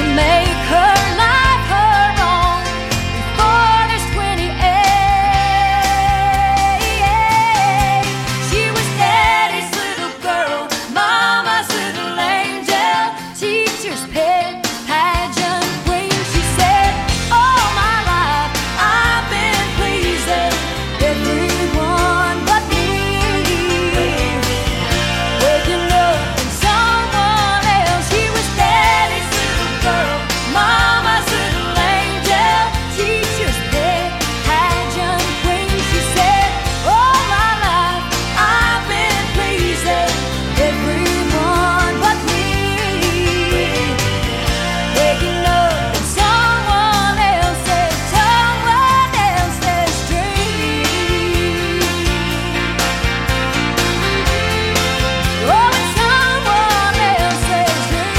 to make her life her own before there's 28. She was daddy's little girl, mama's little angel, teacher's pet, pageant queen. She said, all my life I've been pleasing everyone but me. Waking up in someone else. She was daddy's little girl, mama's little angel, teacher's pet, pageant queen. She said, all my life I've been pleasing everyone but me. Waking up in someone else's dream. Oh, in someone else's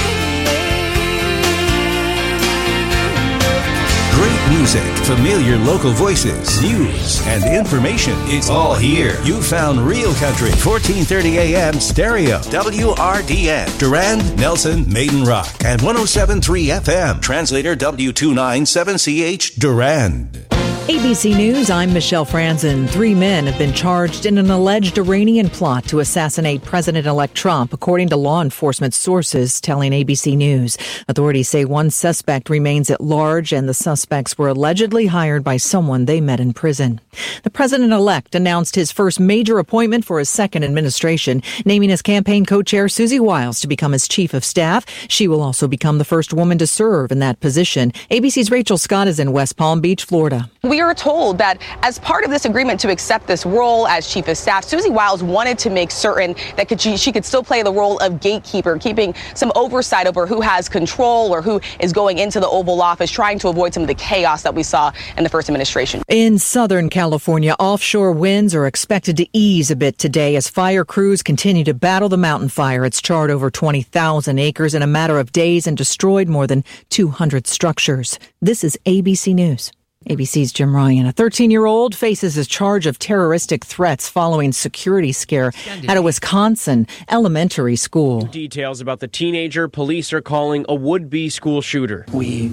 dream. Great music, familiar local voices, news, and information. It's all here. You found Real Country, 1430 AM stereo, WRDN, Durand, Nelson, Maiden Rock, and 107.3 FM, translator W297CH, Durand. ABC News, I'm Michelle Franzen. 3 men have been charged in an alleged Iranian plot to assassinate President-elect Trump, according to law enforcement sources telling ABC News. Authorities say one suspect remains at large, and the suspects were allegedly hired by someone they met in prison. The president-elect announced his first major appointment for his second administration, naming his campaign co-chair Susie Wiles to become his chief of staff. She will also become the first woman to serve in that position. ABC's Rachel Scott is in West Palm Beach, Florida. We are told that as part of this agreement to accept this role as chief of staff, Susie Wiles wanted to make certain that she could still play the role of gatekeeper, keeping some oversight over who has control or who is going into the Oval Office, trying to avoid some of the chaos that we saw in the first administration. In Southern California, offshore winds are expected to ease a bit today as fire crews continue to battle the mountain fire. It's charred over 20,000 acres in a matter of days and destroyed more than 200 structures. This is ABC News. ABC's Jim Ryan. A 13-year-old faces a charge of terroristic threats following security scare at a Wisconsin elementary school. Details about the teenager police are calling a would-be school shooter. We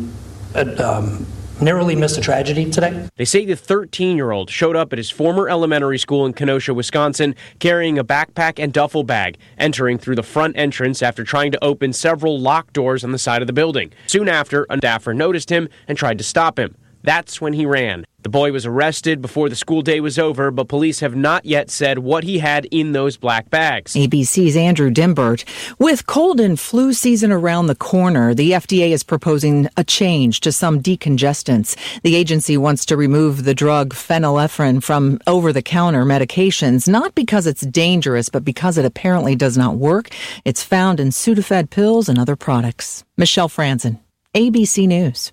narrowly missed a tragedy today. They say the 13-year-old showed up at his former elementary school in Kenosha, Wisconsin, carrying a backpack and duffel bag, entering through the front entrance after trying to open several locked doors on the side of the building. Soon after, a staffer noticed him and tried to stop him. That's when he ran. The boy was arrested before the school day was over, but police have not yet said what he had in those black bags. ABC's Andrew Dimbert. With cold and flu season around the corner, the FDA is proposing a change to some decongestants. The agency wants to remove the drug phenylephrine from over-the-counter medications, not because it's dangerous, but because it apparently does not work. It's found in Sudafed pills and other products. Michelle Franzen, ABC News.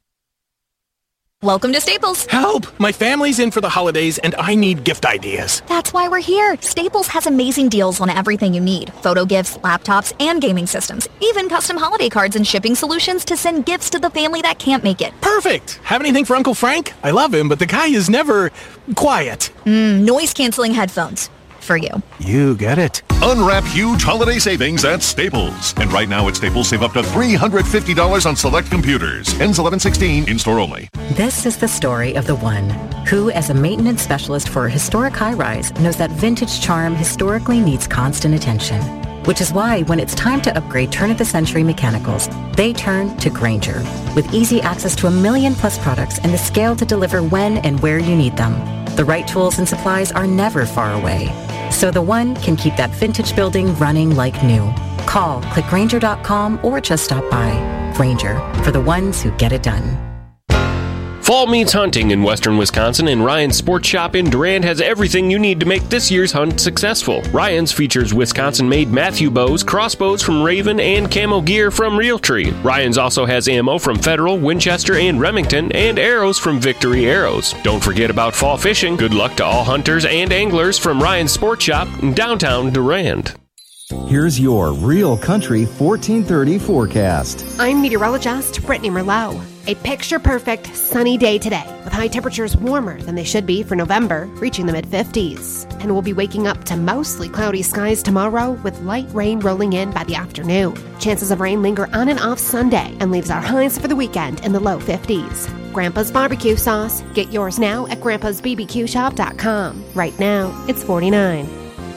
Welcome to Staples. Help! My family's in for the holidays and I need gift ideas. That's why we're here. Staples has amazing deals on everything you need. Photo gifts, laptops, and gaming systems. Even custom holiday cards and shipping solutions to send gifts to the family that can't make it. Perfect! Have anything for Uncle Frank? I love him, but the guy is never quiet. Noise-canceling headphones. For you. You get it. Unwrap huge holiday savings at Staples. And right now at Staples, save up to $350 on select computers. Ends 11/16, in-store only. This is the story of the one who, as a maintenance specialist for a historic high-rise, knows that vintage charm historically needs constant attention. Which is why when it's time to upgrade turn-of-the-century mechanicals, they turn to Grainger. With easy access to 1 million-plus products and the scale to deliver when and where you need them. The right tools and supplies are never far away. So the one can keep that vintage building running like new. Call, click Grainger.com, or just stop by. Grainger, for the ones who get it done. Fall meets hunting in western Wisconsin, and Ryan's Sports Shop in Durand has everything you need to make this year's hunt successful. Ryan's features Wisconsin-made Matthew bows, crossbows from Raven, and camo gear from Realtree. Ryan's also has ammo from Federal, Winchester, and Remington, and arrows from Victory Arrows. Don't forget about fall fishing. Good luck to all hunters and anglers from Ryan's Sports Shop in downtown Durand. Here's your Real Country 1430 forecast. I'm meteorologist Brittany Merlot. A picture-perfect sunny day today with high temperatures warmer than they should be for November, reaching the mid-50s. And we'll be waking up to mostly cloudy skies tomorrow with light rain rolling in by the afternoon. Chances of rain linger on and off Sunday and leaves our highs for the weekend in the low 50s. Grandpa's barbecue sauce. Get yours now at grandpa'sbbqshop.com. Right now, it's $49.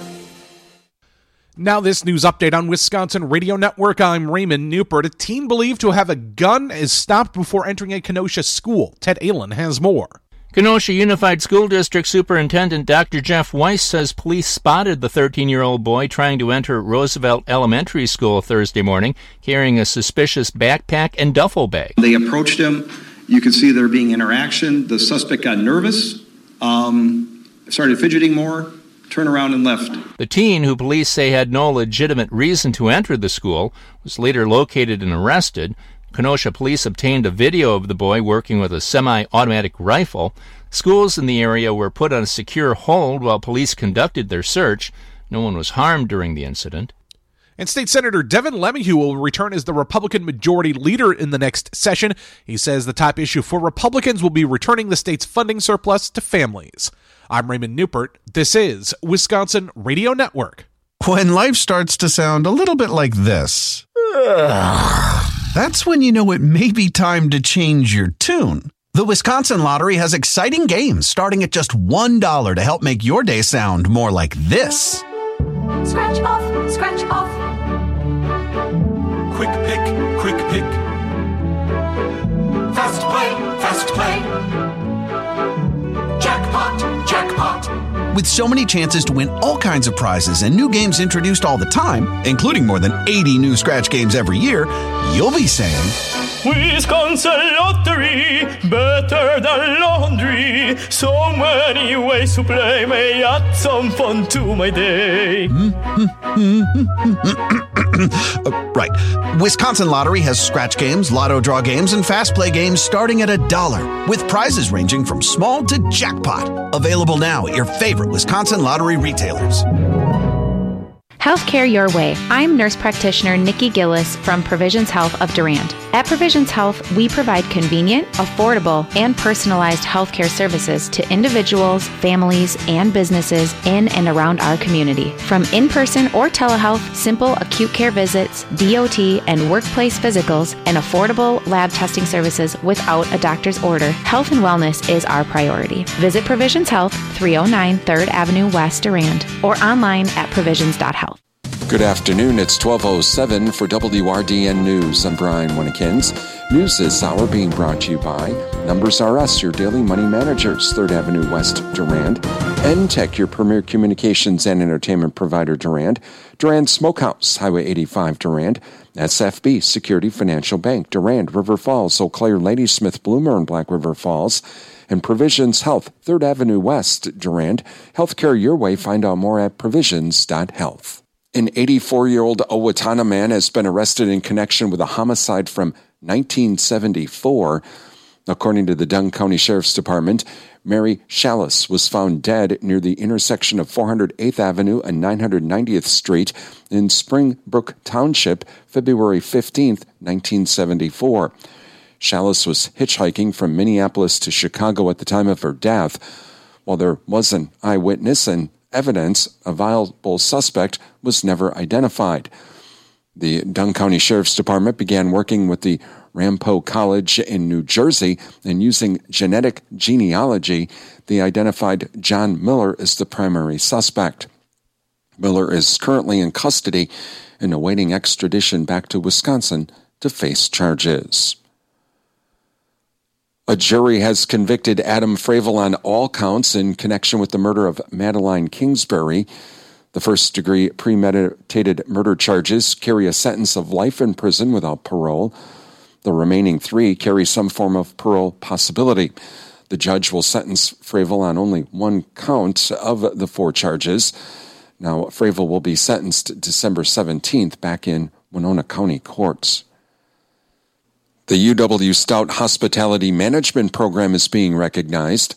Now this news update on Wisconsin Radio Network. I'm Raymond Newport. A teen believed to have a gun is stopped before entering a Kenosha school. Ted Allen has more. Kenosha Unified School District Superintendent Dr. Jeff Weiss says police spotted the 13-year-old boy trying to enter Roosevelt Elementary School Thursday morning, carrying a suspicious backpack and duffel bag. They approached him. You could see there being interaction. The suspect got nervous, started fidgeting more, turned around and left. The teen, who police say had no legitimate reason to enter the school, was later located and arrested. Kenosha police obtained a video of the boy working with a semi-automatic rifle. Schools in the area were put on a secure hold while police conducted their search. No one was harmed during the incident. And State Senator Devin LeMahieu will return as the Republican majority leader in the next session. He says the top issue for Republicans will be returning the state's funding surplus to families. I'm Raymond Newport. This is Wisconsin Radio Network. When life starts to sound a little bit like this, that's when you know it may be time to change your tune. The Wisconsin Lottery has exciting games starting at just $1 to help make your day sound more like this. Scratch off, scratch off. Quick pick, quick pick. Fast play, jackpot, jackpot. With so many chances to win all kinds of prizes and new games introduced all the time, including more than 80 new scratch games every year, you'll be saying, Wisconsin Lottery, better than laundry. So many ways to play may add some fun to my day. Right. Wisconsin Lottery has scratch games, lotto draw games, and fast play games starting at $1, with prizes ranging from small to jackpot. Available now at your favorite Wisconsin Lottery retailers. Healthcare Your Way. I'm nurse practitioner Nikki Gillis from Provisions Health of Durand. At Provisions Health, we provide convenient, affordable, and personalized healthcare services to individuals, families, and businesses in and around our community. From in-person or telehealth, simple acute care visits, DOT, and workplace physicals, and affordable lab testing services without a doctor's order, health and wellness is our priority. Visit Provisions Health, 309 3rd Avenue West, Durand, or online at provisions.health. Good afternoon. It's 12:07 for WRDN News. I'm Brian Winnekins. News this hour being brought to you by Numbers R Us, your daily money managers, 3rd Avenue West, Durand. NTech, your premier communications and entertainment provider, Durand. Durand Smokehouse, Highway 85, Durand. SFB, Security Financial Bank, Durand, River Falls, Eau Claire, Ladysmith, Bloomer, and Black River Falls. And Provisions Health, 3rd Avenue West, Durand. Healthcare Your Way. Find out more at provisions.health. An 84-year-old Owatonna man has been arrested in connection with a homicide from 1974. According to the Dunn County Sheriff's Department, Mary Chalice was found dead near the intersection of 408th Avenue and 990th Street in Springbrook Township, February 15th, 1974. Chalice was hitchhiking from Minneapolis to Chicago at the time of her death. While there was an eyewitness and evidence, a viable suspect was never identified. The Dunn County Sheriff's Department began working with the Ramapo College in New Jersey, and using genetic genealogy, they identified John Miller as the primary suspect. Miller is currently in custody and awaiting extradition back to Wisconsin to face charges. A jury has convicted Adam Fravel on all counts in connection with the murder of Madeline Kingsbury. The first-degree premeditated murder charges carry a sentence of life in prison without parole. The remaining 3 carry some form of parole possibility. The judge will sentence Fravel on only 1 count of the 4 charges. Now, Fravel will be sentenced December 17th back in Winona County courts. The UW Stout Hospitality Management Program is being recognized.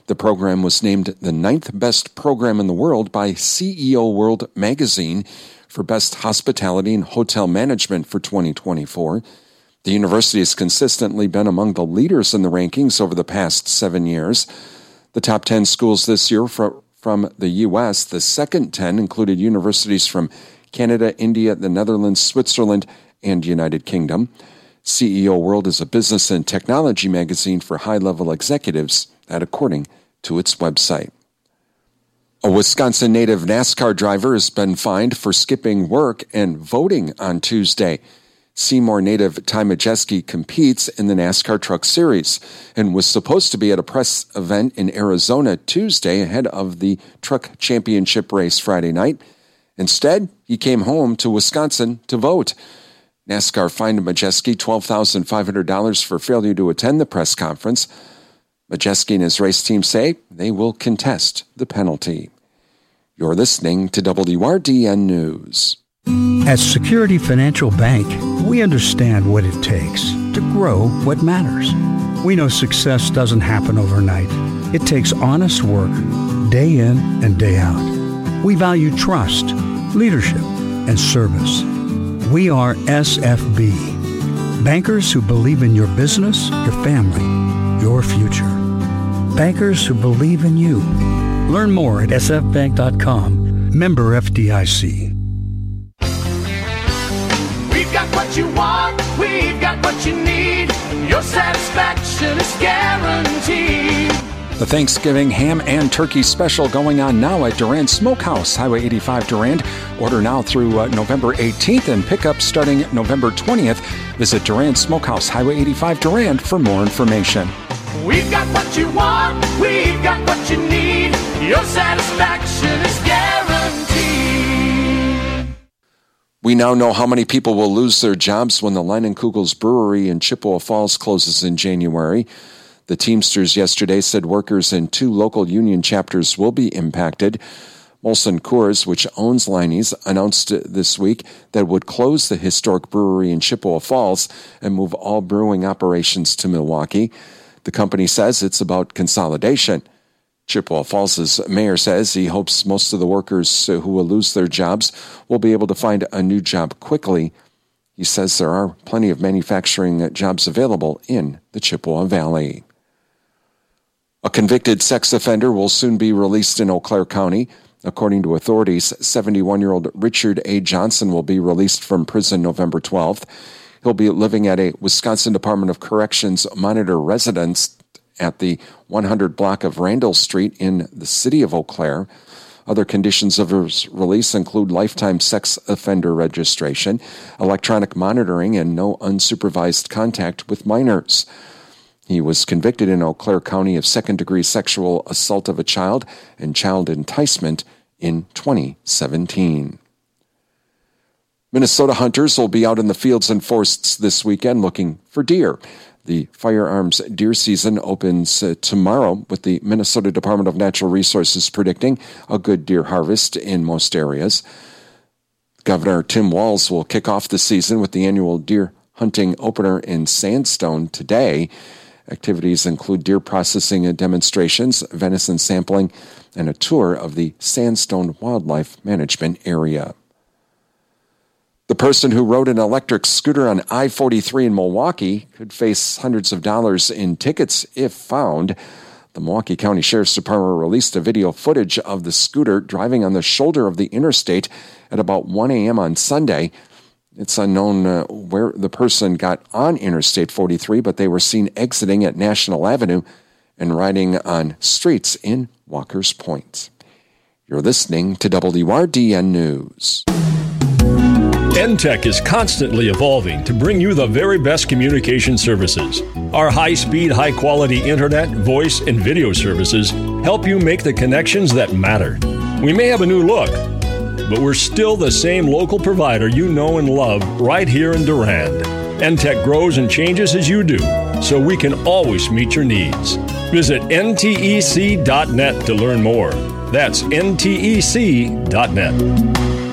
The program was named the 9th best program in the world by CEO World magazine for best hospitality and hotel management for 2024. The university has consistently been among the leaders in the rankings over the past 7 years. The top 10 schools this year from the U.S., the second 10 included universities from Canada, India, the Netherlands, Switzerland, and United Kingdom. CEO World is a business and technology magazine for high-level executives, that according to its website. A Wisconsin native NASCAR driver has been fined for skipping work and voting on Tuesday. Seymour native Ty Majeski competes in the NASCAR Truck Series and was supposed to be at a press event in Arizona Tuesday ahead of the Truck Championship race Friday night. Instead, he came home to Wisconsin to vote. NASCAR fined Majeski $12,500 for failure to attend the press conference. Majeski and his race team say they will contest the penalty. You're listening to WRDN News. At Security Financial Bank, we understand what it takes to grow what matters. We know success doesn't happen overnight. It takes honest work, day in and day out. We value trust, leadership, and service. We are SFB, bankers who believe in your business, your family, your future. Bankers who believe in you. Learn more at sfbank.com. Member FDIC. We've got what you want, we've got what you need. Your satisfaction is guaranteed. The Thanksgiving ham and turkey special going on now at Durand Smokehouse, Highway 85 Durand. Order now through November 18th and pick up starting November 20th. Visit Durand Smokehouse, Highway 85 Durand for more information. We've got what you want, we've got what you need. Your satisfaction is guaranteed. We now know how many people will lose their jobs when the Leinenkugel's Brewery in Chippewa Falls closes in January. The Teamsters yesterday said workers in 2 local union chapters will be impacted. Molson Coors, which owns Leinie's, announced this week that it would close the historic brewery in Chippewa Falls and move all brewing operations to Milwaukee. The company says it's about consolidation. Chippewa Falls' mayor says he hopes most of the workers who will lose their jobs will be able to find a new job quickly. He says there are plenty of manufacturing jobs available in the Chippewa Valley. A convicted sex offender will soon be released in Eau Claire County. According to authorities, 71-year-old Richard A. Johnson will be released from prison November 12th. He'll be living at a Wisconsin Department of Corrections monitor residence at the 100 block of Randall Street in the city of Eau Claire. Other conditions of his release include lifetime sex offender registration, electronic monitoring, and no unsupervised contact with minors. He was convicted in Eau Claire County of second-degree sexual assault of a child and child enticement in 2017. Minnesota hunters will be out in the fields and forests this weekend looking for deer. The firearms deer season opens tomorrow, with the Minnesota Department of Natural Resources predicting a good deer harvest in most areas. Governor Tim Walz will kick off the season with the annual deer hunting opener in Sandstone today. Activities include deer processing and demonstrations, venison sampling, and a tour of the Sandstone Wildlife Management Area. The person who rode an electric scooter on I-43 in Milwaukee could face hundreds of dollars in tickets if found. The Milwaukee County Sheriff's Department released a video footage of the scooter driving on the shoulder of the interstate at about 1 a.m. on Sunday. It's unknown where the person got on Interstate 43, but they were seen exiting at National Avenue and riding on streets in Walker's Point. You're listening to WRDN News. NTEC is constantly evolving to bring you the very best communication services. Our high-speed, high-quality internet, voice, and video services help you make the connections that matter. We may have a new look, but we're still the same local provider you know and love right here in Durand. NTEC grows and changes as you do, so we can always meet your needs. Visit ntec.net to learn more. That's ntec.net.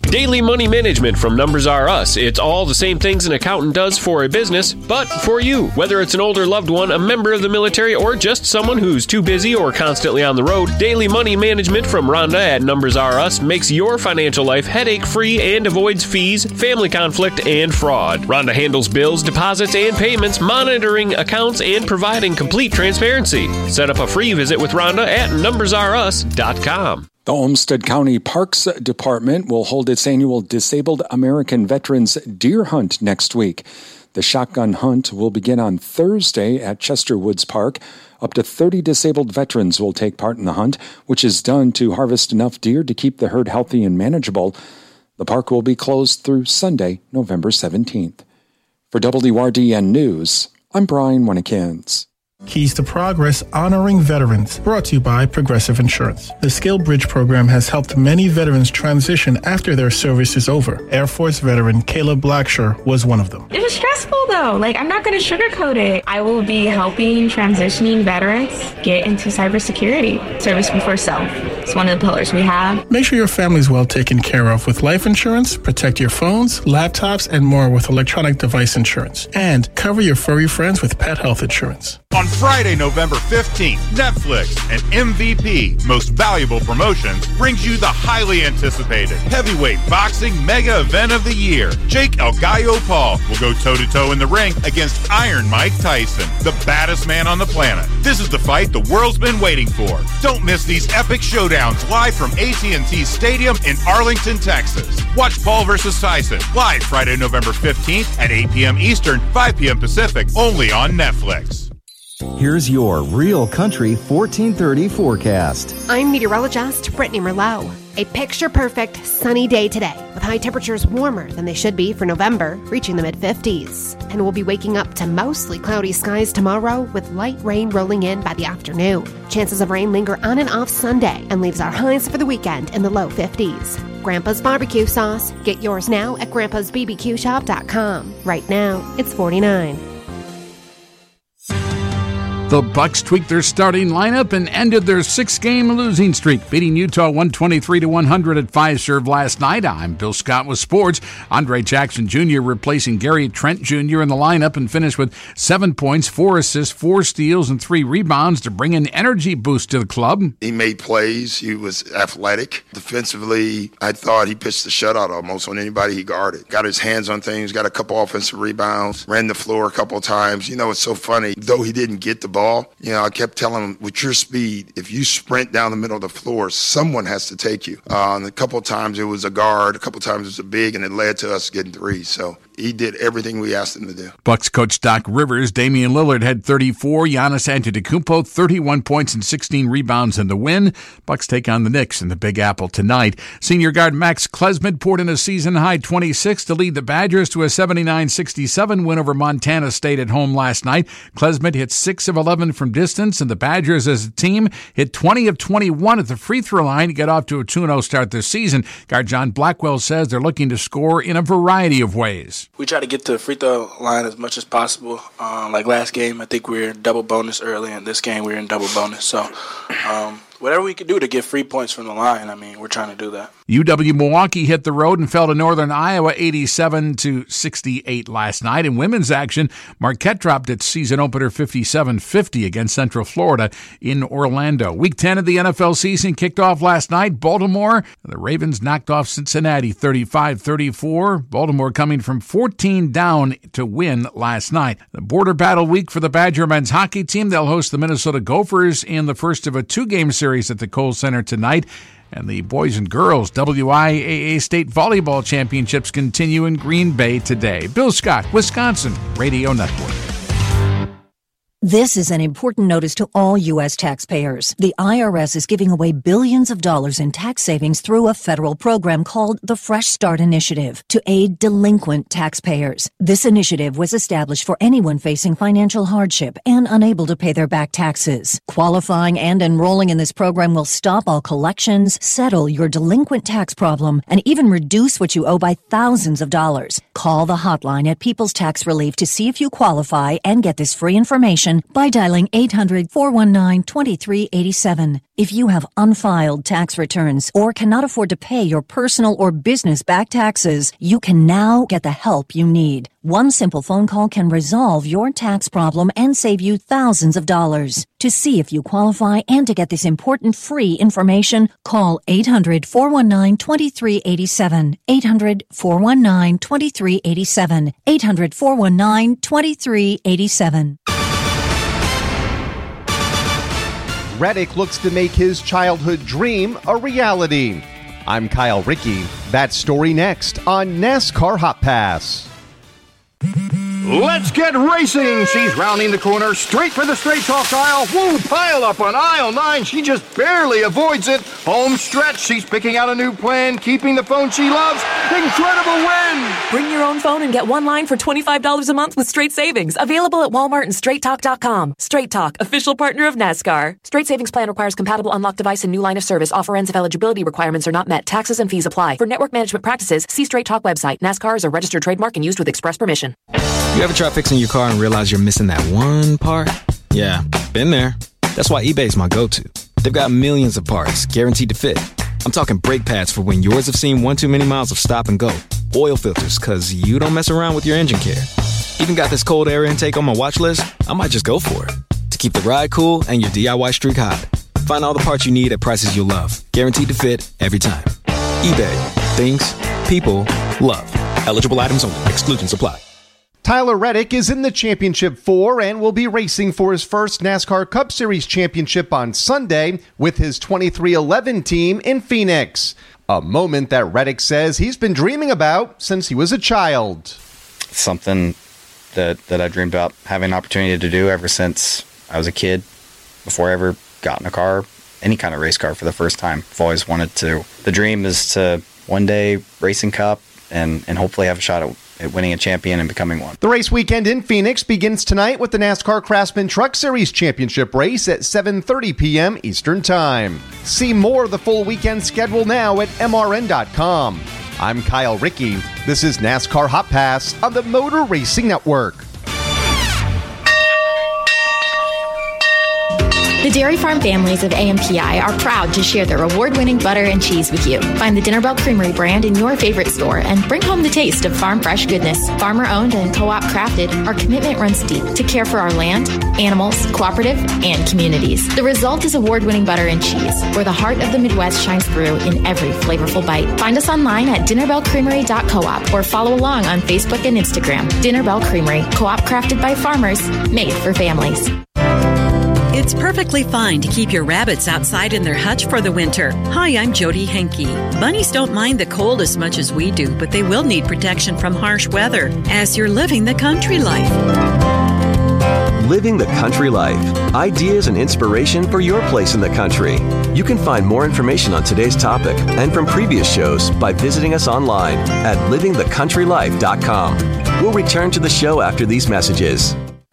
Daily Money Management from Numbers R Us. It's all the same things an accountant does for a business, but for you. Whether it's an older loved one, a member of the military, or just someone who's too busy or constantly on the road, Daily Money Management from Rhonda at Numbers R Us makes your financial life headache-free and avoids fees, family conflict, and fraud. Rhonda handles bills, deposits, and payments, monitoring accounts, and providing complete transparency. Set up a free visit with Rhonda at numbersrus.com. The Olmsted County Parks Department will hold its annual Disabled American Veterans Deer Hunt next week. The shotgun hunt will begin on Thursday at Chester Woods Park. Up to 30 disabled veterans will take part in the hunt, which is done to harvest enough deer to keep the herd healthy and manageable. The park will be closed through Sunday, November 17th. For WRDN News, I'm Brian Winnekins. Keys to Progress Honoring Veterans, brought to you by Progressive Insurance. The Skill Bridge program has helped many veterans transition after their service is over. Air Force veteran Caleb Blacksher was one of them. It was stressful though. I'm not going to sugarcoat it. I will be helping transitioning veterans get into cybersecurity. Service before self. It's one of the pillars we have. Make sure your family's well taken care of with life insurance. Protect your phones, laptops, and more with electronic device insurance. And cover your furry friends with pet health insurance. On Friday, November 15th, Netflix and MVP, Most Valuable Promotions, brings you the highly anticipated heavyweight boxing mega event of the year. Jake El Gallo Paul will go toe-to-toe in the ring against Iron Mike Tyson, the baddest man on the planet. This is the fight the world's been waiting for. Don't miss these epic showdowns live from AT&T Stadium in Arlington, Texas. Watch Paul versus Tyson live Friday, November 15th at 8 p.m. Eastern, 5 p.m. Pacific, only on Netflix. Here's your Real Country 1430 forecast. I'm meteorologist Brittany Merlot. A picture-perfect sunny day today, with high temperatures warmer than they should be for November, reaching the mid-50s. And we'll be waking up to mostly cloudy skies tomorrow, with light rain rolling in by the afternoon. Chances of rain linger on and off Sunday, and leaves our highs for the weekend in the low 50s. Grandpa's Barbecue Sauce. Get yours now at grandpa'sbbqshop.com. Right now, it's $49. The Bucks tweaked their starting lineup and ended their 6-game losing streak, beating Utah 123-100 at Fiserv last night. I'm Bill Scott with sports. Andre Jackson Jr. replacing Gary Trent Jr. in the lineup and finished with 7 points, 4 assists, 4 steals, and 3 rebounds to bring an energy boost to the club. He made plays. He was athletic. Defensively, I thought he pitched the shutout almost on anybody he guarded. Got his hands on things, got a couple offensive rebounds, ran the floor a couple of times. It's so funny. Though he didn't get the ball, I kept telling him, with your speed, if you sprint down the middle of the floor, someone has to take you. And a couple of times it was a guard, a couple of times it was a big, and it led to us getting threes. So he did everything we asked him to do. Bucks coach Doc Rivers, Damian Lillard had 34, Giannis Antetokounmpo 31 points and 16 rebounds in the win. Bucks take on the Knicks in the Big Apple tonight. Senior guard Max Klesmit poured in a season-high 26 to lead the Badgers to a 79-67 win over Montana State at home last night. Klesmit hit 6 of 11 from distance, and the Badgers as a team hit 20 of 21 at the free throw line to get off to a 2-0 start this season. Guard John Blackwell says they're looking to score in a variety of ways. We try to get to the free throw line as much as possible. Like last game, I think we were in double bonus early, and this game we were in double bonus. So whatever we could do to get free points from the line, we're trying to do that. UW-Milwaukee hit the road and fell to Northern Iowa 87-68 last night. In women's action, Marquette dropped its season opener 57-50 against Central Florida in Orlando. Week 10 of the NFL season kicked off last night. Baltimore, the Ravens knocked off Cincinnati 35-34. Baltimore coming from 14 down to win last night. The border battle week for the Badger men's hockey team. They'll host the Minnesota Gophers in the first of a 2-game series at the Kohl Center tonight. And the boys and girls WIAA State Volleyball Championships continue in Green Bay today. Bill Scott, Wisconsin Radio Network. This is an important notice to all U.S. taxpayers. The IRS is giving away billions of dollars in tax savings through a federal program called the Fresh Start Initiative to aid delinquent taxpayers. This initiative was established for anyone facing financial hardship and unable to pay their back taxes. Qualifying and enrolling in this program will stop all collections, settle your delinquent tax problem, and even reduce what you owe by thousands of dollars. Call the hotline at People's Tax Relief to see if you qualify and get this free information information by dialing 800-419-2387. If you have unfiled tax returns or cannot afford to pay your personal or business back taxes, you can now get the help you need. One simple phone call can resolve your tax problem and save you thousands of dollars. To see if you qualify and to get this important free information, call 800-419-2387. 800-419-2387. 800-419-2387. Reddick looks to make his childhood dream a reality. I'm Kyle Rickey. That story next on NASCAR Hot Pass. Let's get racing. She's rounding the corner, straight for the straight talk aisle. Woo, pile up on aisle 9. She just barely avoids it. Home stretch. She's picking out a new plan, keeping the phone she loves. Incredible win. Bring your own phone and get one line for $25 a month with Straight Savings. Available at Walmart and StraightTalk.com. Straight Talk, official partner of NASCAR. Straight Savings plan requires compatible unlocked device and new line of service. Offer ends if eligibility requirements are not met. Taxes and fees apply. For network management practices, see Straight Talk website. NASCAR is a registered trademark and used with express permission. You ever try fixing your car and realize you're missing that one part? Yeah, been there. That's why eBay's my go-to. They've got millions of parts, guaranteed to fit. I'm talking brake pads for when yours have seen one too many miles of stop and go. Oil filters, cause you don't mess around with your engine care. Even got this cold air intake on my watch list. I might just go for it. To keep the ride cool and your DIY streak hot. Find all the parts you need at prices you'll love. Guaranteed to fit every time. eBay. Things people love. Eligible items only. Exclusions apply. Tyler Reddick is in the Championship 4 and will be racing for his first NASCAR Cup Series championship on Sunday with his 2311 team in Phoenix. A moment that Reddick says he's been dreaming about since he was a child. Something that I dreamed about having an opportunity to do ever since I was a kid, before I ever got in a car, any kind of race car for the first time. I've always wanted to. The dream is to one day race in Cup and hopefully have a shot at winning a champion and becoming one. The race weekend in Phoenix begins tonight with the NASCAR Craftsman Truck Series Championship race at 7:30 p.m. Eastern Time. See more of the full weekend schedule now at MRN.com. I'm Kyle Rickey. This is NASCAR Hot Pass on the Motor Racing Network. The Dairy Farm families of AMPI are proud to share their award-winning butter and cheese with you. Find the Dinner Bell Creamery brand in your favorite store and bring home the taste of farm fresh goodness. Farmer-owned and co-op crafted, our commitment runs deep to care for our land, animals, cooperative, and communities. The result is award-winning butter and cheese, where the heart of the Midwest shines through in every flavorful bite. Find us online at dinnerbellcreamery.coop or follow along on Facebook and Instagram. Dinner Bell Creamery, co-op crafted by farmers, made for families. It's perfectly fine to keep your rabbits outside in their hutch for the winter. Hi, I'm Jody Henke. Bunnies don't mind the cold as much as we do, but they will need protection from harsh weather as you're living the country life. Living the country life. Ideas and inspiration for your place in the country. You can find more information on today's topic and from previous shows by visiting us online at livingthecountrylife.com. We'll return to the show after these messages.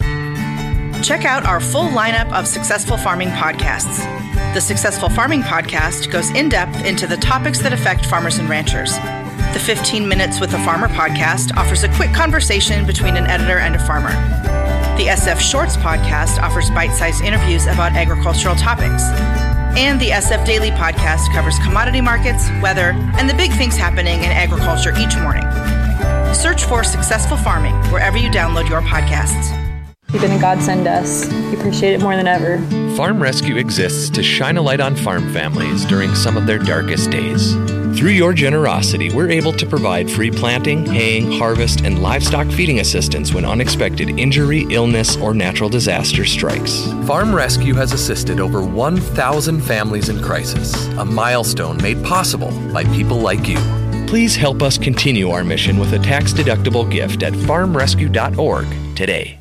Check out our full lineup of Successful Farming podcasts. The Successful Farming podcast goes in-depth into the topics that affect farmers and ranchers. The 15 Minutes with a Farmer podcast offers a quick conversation between an editor and a farmer. The SF Shorts podcast offers bite-sized interviews about agricultural topics. And the SF Daily podcast covers commodity markets, weather, and the big things happening in agriculture each morning. Search for Successful Farming wherever you download your podcasts. You've been a godsend to us. We appreciate it more than ever. Farm Rescue exists to shine a light on farm families during some of their darkest days. Through your generosity, we're able to provide free planting, haying, harvest, and livestock feeding assistance when unexpected injury, illness, or natural disaster strikes. Farm Rescue has assisted over 1,000 families in crisis, a milestone made possible by people like you. Please help us continue our mission with a tax-deductible gift at farmrescue.org today.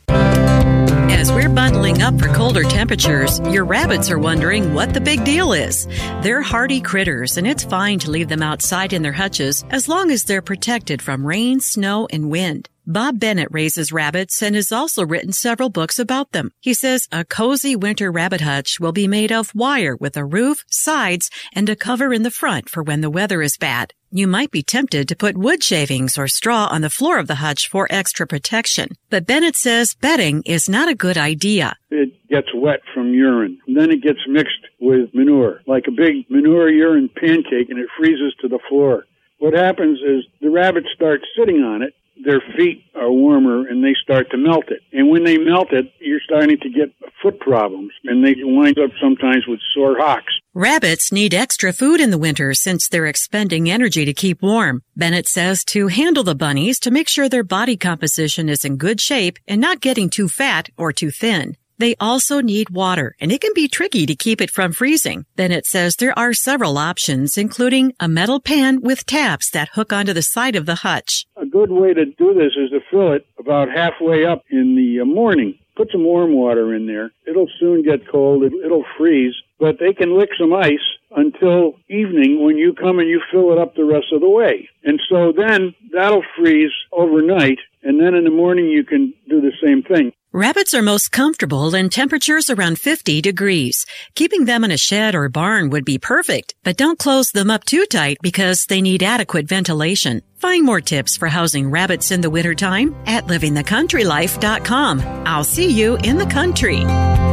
As we're bundling up for colder temperatures, your rabbits are wondering what the big deal is. They're hardy critters, and it's fine to leave them outside in their hutches as long as they're protected from rain, snow, and wind. Bob Bennett raises rabbits and has also written several books about them. He says a cozy winter rabbit hutch will be made of wire with a roof, sides, and a cover in the front for when the weather is bad. You might be tempted to put wood shavings or straw on the floor of the hutch for extra protection, but Bennett says bedding is not a good idea. It gets wet from urine, and then it gets mixed with manure, like a big manure urine pancake, and it freezes to the floor. What happens is the rabbits start sitting on it, their feet are warmer, and they start to melt it. And when they melt it, you're starting to get foot problems, and they wind up sometimes with sore hocks. Rabbits need extra food in the winter since they're expending energy to keep warm. Bennett says to handle the bunnies to make sure their body composition is in good shape and not getting too fat or too thin. They also need water, and it can be tricky to keep it from freezing. Bennett says there are several options, including a metal pan with taps that hook onto the side of the hutch. A good way to do this is to fill it about halfway up in the morning. Put some warm water in there. It'll soon get cold. It'll freeze. But they can lick some ice until evening when you come and you fill it up the rest of the way. And so then that'll freeze overnight, and then in the morning you can do the same thing. Rabbits are most comfortable in temperatures around 50 degrees. Keeping them in a shed or barn would be perfect, but don't close them up too tight because they need adequate ventilation. Find more tips for housing rabbits in the wintertime at livingthecountrylife.com. I'll see you in the country.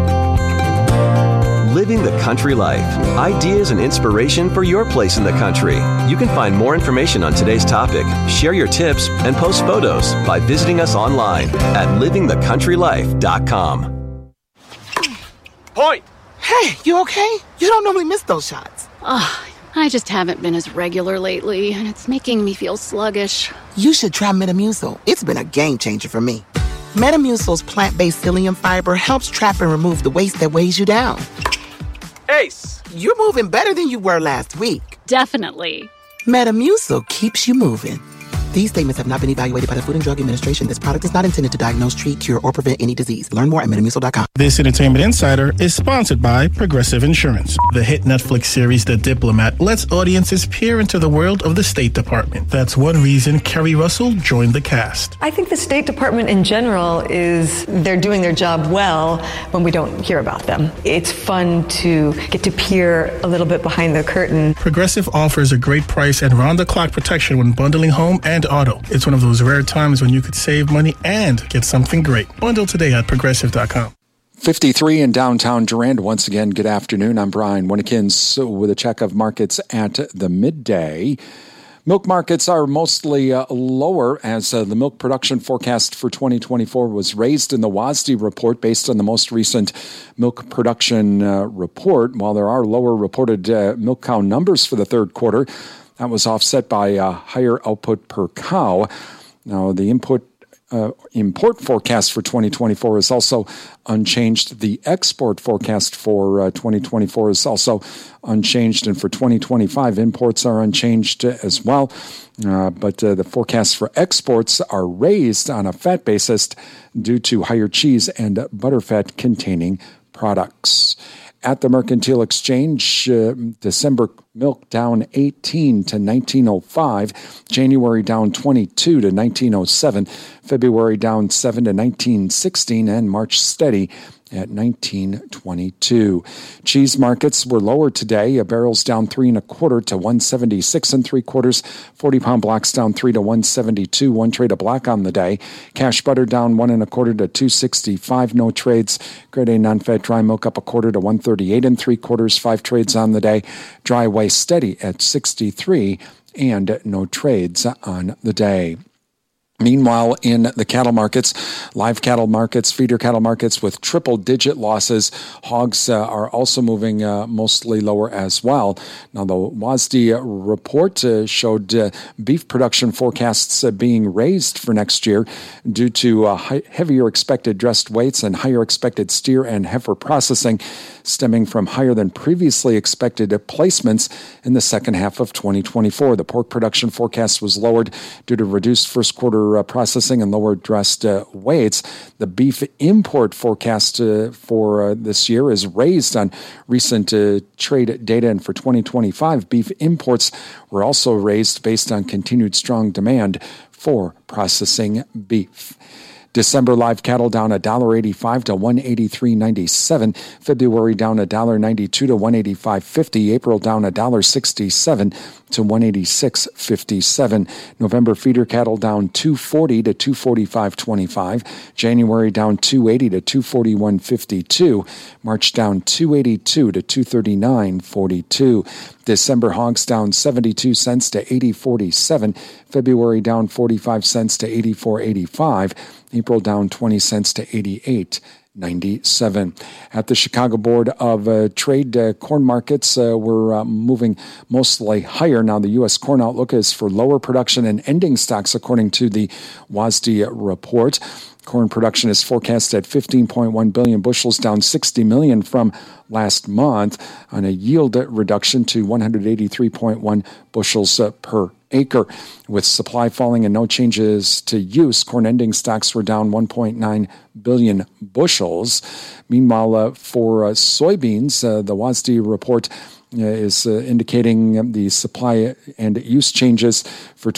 Living the Country Life. Ideas and inspiration for your place in the country. You can find more information on today's topic, share your tips, and post photos by visiting us online at livingthecountrylife.com. Point! Hey, you okay? You don't normally miss those shots. I just haven't been as regular lately, and it's making me feel sluggish. You should try Metamucil. It's been a game changer for me. Metamucil's plant-based psyllium fiber helps trap and remove the waste that weighs you down. Ace, you're moving better than you were last week. Definitely. Metamucil keeps you moving. These statements have not been evaluated by the Food and Drug Administration. This product is not intended to diagnose, treat, cure, or prevent any disease. Learn more at Metamucil.com. This Entertainment Insider is sponsored by Progressive Insurance. The hit Netflix series The Diplomat lets audiences peer into the world of the State Department. That's one reason Kerry Russell joined the cast. I think the State Department in general they're doing their job well when we don't hear about them. It's fun to get to peer a little bit behind the curtain. Progressive offers a great price and round-the-clock protection when bundling home and auto. It's one of those rare times when you could save money and get something great. Bundle today at Progressive.com. 53 in downtown Durand. Once again, good afternoon. I'm Brian Winnekins with a check of markets at the midday. Milk markets are mostly lower as the milk production forecast for 2024 was raised in the WASDE report based on the most recent milk production report. While there are lower reported milk cow numbers for the third quarter, that was offset by higher output per cow. Now, the import forecast for 2024 is also unchanged. The export forecast for 2024 is also unchanged. And for 2025, imports are unchanged as well. But the forecasts for exports are raised on a fat basis due to higher cheese and butterfat containing products. At the Mercantile Exchange, December milk down 18 to 1905, January down 22 to 1907, February down 7 to 1916, and March steady at 1922. Cheese markets were lower today. Barrels down 3 1/4 to 176 3/4. 40-pound blocks down 3 to 172. One trade of black on the day. Cash butter down 1 1/4 to 265. No trades. Grade A non-fat dry milk up 1/4 to 138 3/4. 5 trades on the day. Dry whey steady at 63 and no trades on the day. Meanwhile, in the cattle markets, live cattle markets, feeder cattle markets with triple-digit losses, hogs are also moving mostly lower as well. Now, the WASDE report showed beef production forecasts being raised for next year due to heavier expected dressed weights and higher expected steer and heifer processing, stemming from higher than previously expected placements in the second half of 2024. The pork production forecast was lowered due to reduced first quarter processing and lower dressed weights. The beef import forecast for this year is raised on recent trade data, and for 2025, beef imports were also raised based on continued strong demand for processing beef. December live cattle down $1.85 to $183.97. February down $1.92 to $185.50. April down $1.67 to $186.57. November feeder cattle down $2.40 to $245.25. January down $2.80 to $241.52. March down $2.82 to $239.42. December hogs down 72 cents to 80.47. February down 45 cents to 84.85. April down 20 cents to 88.97. At the Chicago Board of Trade, corn markets were moving mostly higher. Now, the U.S. corn outlook is for lower production and ending stocks, according to the WASDE report. Corn production is forecast at 15.1 billion bushels, down 60 million from last month, on a yield reduction to 183.1 bushels per acre. With supply falling and no changes to use, corn ending stocks were down 1.9 billion bushels. Meanwhile, for soybeans, the WASDE report is indicating the supply and use changes for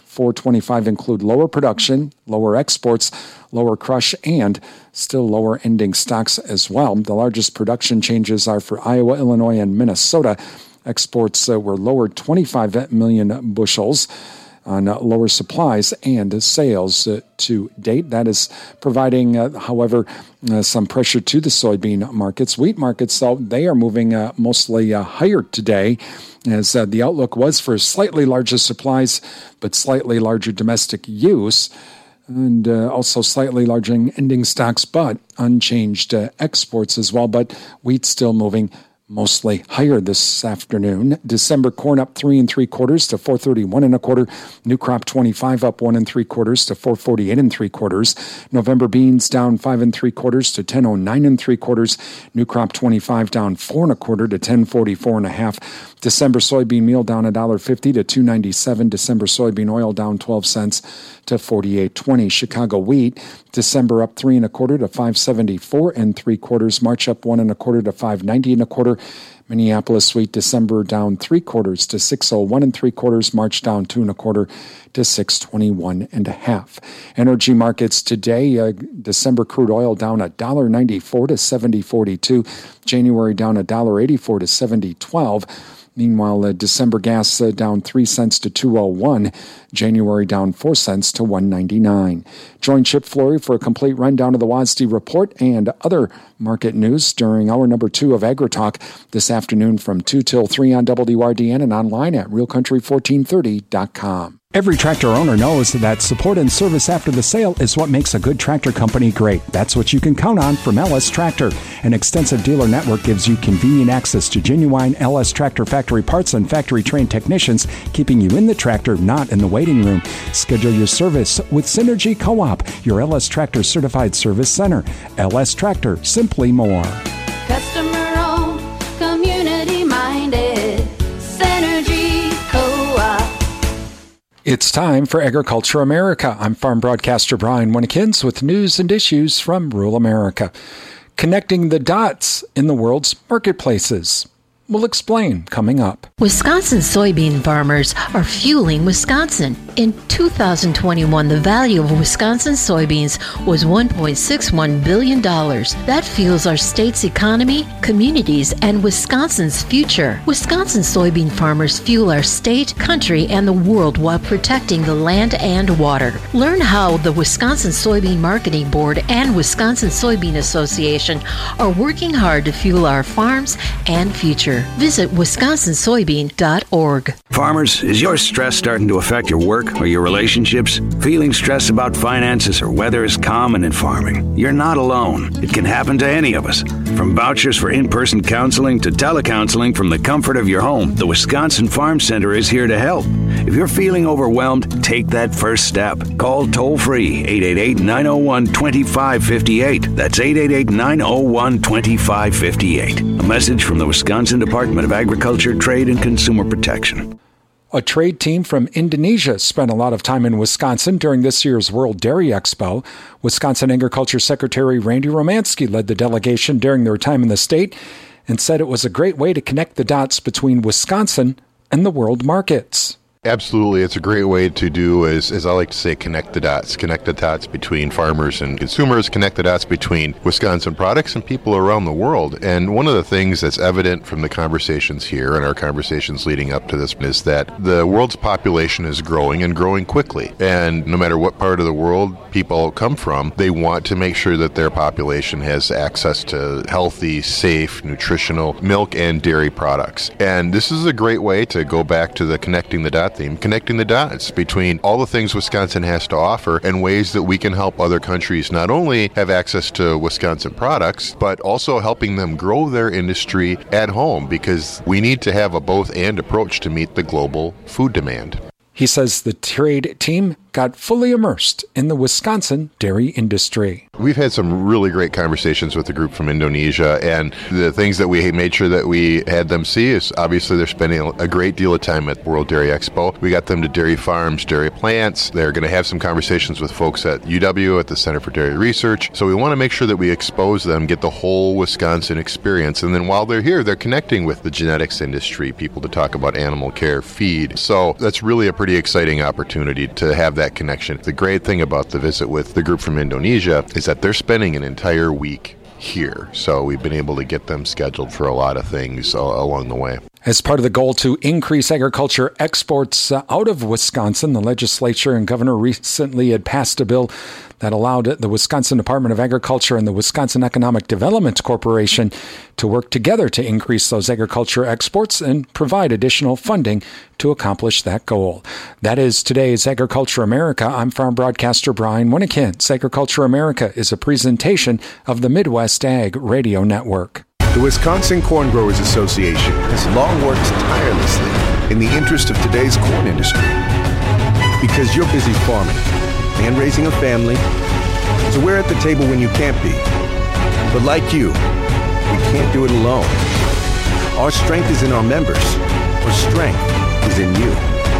24-25 include lower production, lower exports, lower crush, and still lower ending stocks as well. The largest production changes are for Iowa, Illinois, and Minnesota. Exports were lowered 25 million bushels on lower supplies and sales to date. That is providing, however, some pressure to the soybean markets. Wheat markets, though, they are moving mostly higher today, as the outlook was for slightly larger supplies, but slightly larger domestic use, and also slightly larger ending stocks, but unchanged exports as well. But wheat still moving mostly higher this afternoon. December corn up 3 3/4 to 431 1/4. New crop 25 up 1 3/4 to 448 3/4. November beans down 5 3/4 to 1009 3/4. New crop 25 down 4 1/4 to 1044 1/2. December soybean meal down $1.50 to $2.97. December soybean oil down 12 cents to 48.20. Chicago wheat, December up 3 1/4 to 574 3/4. March up 1 1/4 to 590 1/4. Minneapolis wheat, December down 3/4 to 601 3/4. March down 2 1/4 to 621 1/2. Energy markets today, December crude oil down $1.94 to 70.42. January down $1.84 to 70.12. Meanwhile, December gas down 3 cents to 2.01. January down 4 cents to 1.99. Join Chip Flory for a complete rundown of the WASDE report and other market news during hour number 2 of AgriTalk this afternoon from 2 till 3 on WRDN and online at realcountry1430.com. Every tractor owner knows that support and service after the sale is what makes a good tractor company great. That's what you can count on from LS Tractor. An extensive dealer network gives you convenient access to genuine LS Tractor factory parts and factory-trained technicians, keeping you in the tractor, not in the waiting room. Schedule your service with Synergy Co-op, your LS Tractor certified service center. LS Tractor, simply more. Customer-owned, community-minded, Synergy Co-op. It's time for Agriculture America. I'm farm broadcaster Brian Winnekins with news and issues from rural America. Connecting the dots in the world's marketplaces. We'll explain coming up. Wisconsin soybean farmers are fueling Wisconsin. In 2021, the value of Wisconsin soybeans was $1.61 billion. That fuels our state's economy, communities, and Wisconsin's future. Wisconsin soybean farmers fuel our state, country, and the world while protecting the land and water. Learn how the Wisconsin Soybean Marketing Board and Wisconsin Soybean Association are working hard to fuel our farms and future. Visit wisconsinsoybean.org. Farmers, is your stress starting to affect your work or your relationships? Feeling stressed about finances or weather is common in farming. You're not alone. It can happen to any of us. From vouchers for in-person counseling to telecounseling from the comfort of your home, the Wisconsin Farm Center is here to help. If you're feeling overwhelmed, take that first step. Call toll-free 888-901-2558. That's 888-901-2558. A message from the Wisconsin Department of Agriculture, Trade, and Consumer Protection. A trade team from Indonesia spent a lot of time in Wisconsin during this year's World Dairy Expo. Wisconsin Agriculture Secretary Randy Romanski led the delegation during their time in the state and said it was a great way to connect the dots between Wisconsin and the world markets. Absolutely. It's a great way to do, as I like to say, connect the dots between farmers and consumers, connect the dots between Wisconsin products and people around the world. And one of the things that's evident from the conversations here and our conversations leading up to this is that the world's population is growing and growing quickly. And no matter what part of the world people come from, they want to make sure that their population has access to healthy, safe, nutritional milk and dairy products. And this is a great way to go back to the connecting the dot theme, connecting the dots between all the things Wisconsin has to offer and ways that we can help other countries not only have access to Wisconsin products, but also helping them grow their industry at home, because we need to have a both-and approach to meet the global food demand. He says the trade team got fully immersed in the Wisconsin dairy industry. We've had some really great conversations with the group from Indonesia, and the things that we made sure that we had them see is obviously they're spending a great deal of time at World Dairy Expo. We got them to dairy farms, dairy plants. They're going to have some conversations with folks at UW, at the Center for Dairy Research. So we want to make sure that we expose them, get the whole Wisconsin experience. And then while they're here, they're connecting with the genetics industry, people to talk about animal care, feed. So that's really a pretty exciting opportunity to have that connection. The great thing about the visit with the group from Indonesia is that they're spending an entire week here. So we've been able to get them scheduled for a lot of things along the way. As part of the goal to increase agriculture exports out of Wisconsin, the legislature and governor recently had passed a bill that allowed the Wisconsin Department of Agriculture and the Wisconsin Economic Development Corporation to work together to increase those agriculture exports and provide additional funding to accomplish that goal. That is today's Agriculture America. I'm farm broadcaster Brian Winnikin. Agriculture America is a presentation of the Midwest Ag Radio Network. The Wisconsin Corn Growers Association has long worked tirelessly in the interest of today's corn industry. Because you're busy farming and raising a family, so we're at the table when you can't be. But like you, we can't do it alone. Our strength is in our members. Our strength is in you.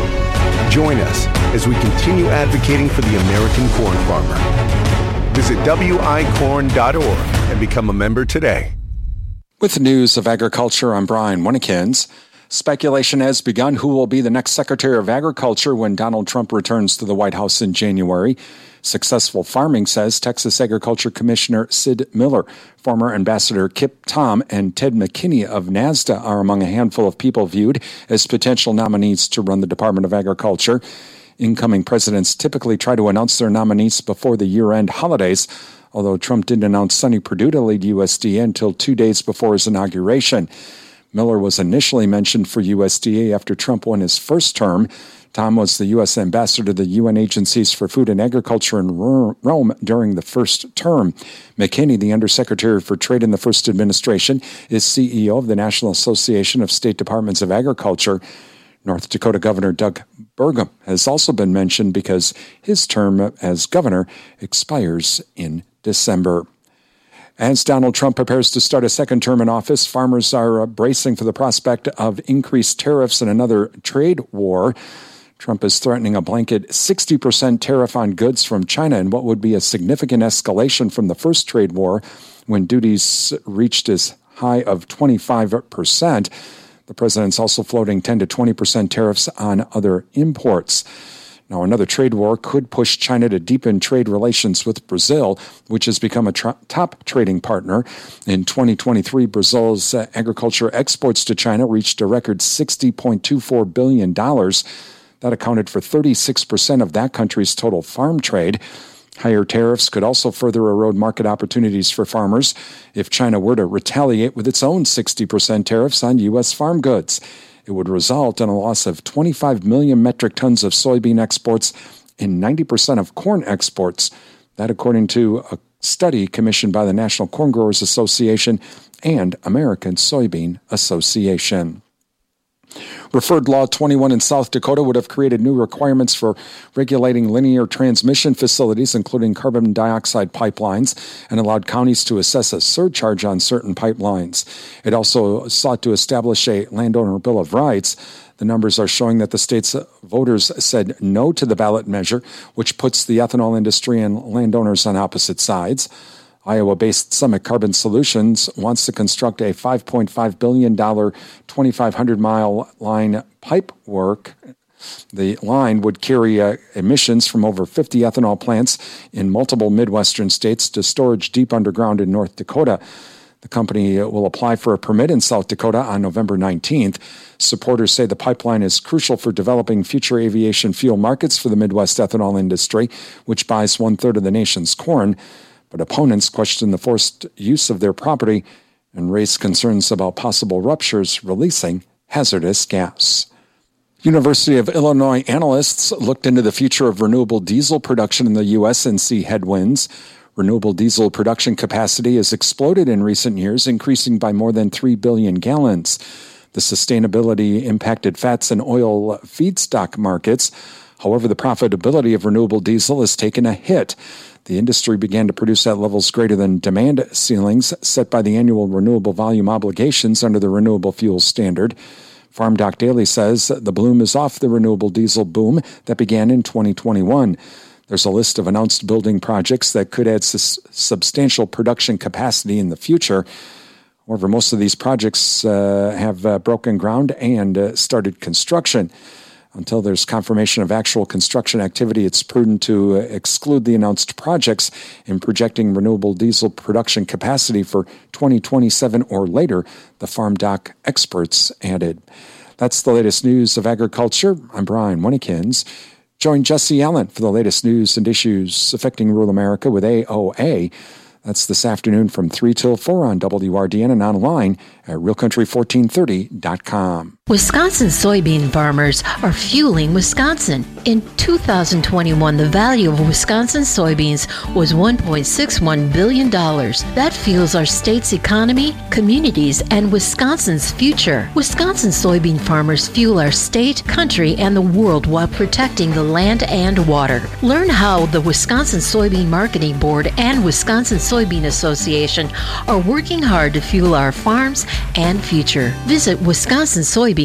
Join us as we continue advocating for the American corn farmer. Visit wicorn.org and become a member today. With the news of agriculture, I'm Brian Winnikins. Speculation has begun who will be the next Secretary of Agriculture when Donald Trump returns to the White House in January. Successful Farming says Texas Agriculture Commissioner Sid Miller, former Ambassador Kip Tom, and Ted McKinney of NASDA are among a handful of people viewed as potential nominees to run the Department of Agriculture. Incoming presidents typically try to announce their nominees before the year-end holidays, although Trump didn't announce Sonny Perdue to lead USDA until 2 days before his inauguration. Miller was initially mentioned for USDA after Trump won his first term. Tom was the U.S. ambassador to the UN agencies for food and agriculture in Rome during the first term. McKinney, the undersecretary for trade in the first administration, is CEO of the National Association of State Departments of Agriculture. North Dakota Governor Doug Burgum has also been mentioned because his term as governor expires in December. As Donald Trump prepares to start a second term in office, farmers are bracing for the prospect of increased tariffs and another trade war. Trump is threatening a blanket 60% tariff on goods from China in what would be a significant escalation from the first trade war when duties reached as high of 25%. The president's also floating 10 to 20% tariffs on other imports. Now, another trade war could push China to deepen trade relations with Brazil, which has become a top trading partner. In 2023, Brazil's agriculture exports to China reached a record $60.24 billion. That accounted for 36% of that country's total farm trade. Higher tariffs could also further erode market opportunities for farmers if China were to retaliate with its own 60% tariffs on U.S. farm goods. It would result in a loss of 25 million metric tons of soybean exports and 90% of corn exports. That according to a study commissioned by the National Corn Growers Association and American Soybean Association. Referred Law 21 in South Dakota would have created new requirements for regulating linear transmission facilities, including carbon dioxide pipelines, and allowed counties to assess a surcharge on certain pipelines. It also sought to establish a landowner bill of rights. The numbers are showing that the state's voters said no to the ballot measure, which puts the ethanol industry and landowners on opposite sides. Iowa-based Summit Carbon Solutions wants to construct a $5.5 billion 2,500-mile line pipe work The line would carry emissions from over 50 ethanol plants in multiple Midwestern states to storage deep underground in North Dakota. The company will apply for a permit in South Dakota on November 19th. Supporters say the pipeline is crucial for developing future aviation fuel markets for the Midwest ethanol industry, which buys 1/3 of the nation's corn. But opponents question the forced use of their property and raise concerns about possible ruptures releasing hazardous gas. University of Illinois analysts looked into the future of renewable diesel production in the U.S. and see headwinds. Renewable diesel production capacity has exploded in recent years, increasing by more than 3 billion gallons. The sustainability-impacted fats and oil feedstock markets. However, the profitability of renewable diesel has taken a hit. The industry began to produce at levels greater than demand ceilings set by the annual renewable volume obligations under the Renewable Fuel Standard. Farm Doc Daily says the bloom is off the renewable diesel boom that began in 2021. There's a list of announced building projects that could add substantial production capacity in the future. However, most of these projects have broken ground and started construction. Until there's confirmation of actual construction activity, it's prudent to exclude the announced projects in projecting renewable diesel production capacity for 2027 or later, the Farm Doc experts added. That's the latest news of agriculture. I'm Brian Winnekins. Join Jesse Allen for the latest news and issues affecting rural America with AOA. That's this afternoon from 3 till 4 on WRDN and online at realcountry1430.com. Wisconsin soybean farmers are fueling Wisconsin. In 2021, the value of Wisconsin soybeans was $1.61 billion. That fuels our state's economy, communities, and Wisconsin's future. Wisconsin soybean farmers fuel our state, country, and the world while protecting the land and water. Learn how the Wisconsin Soybean Marketing Board and Wisconsin Soybean Association are working hard to fuel our farms and future. Visit wisconsinsoybean.org.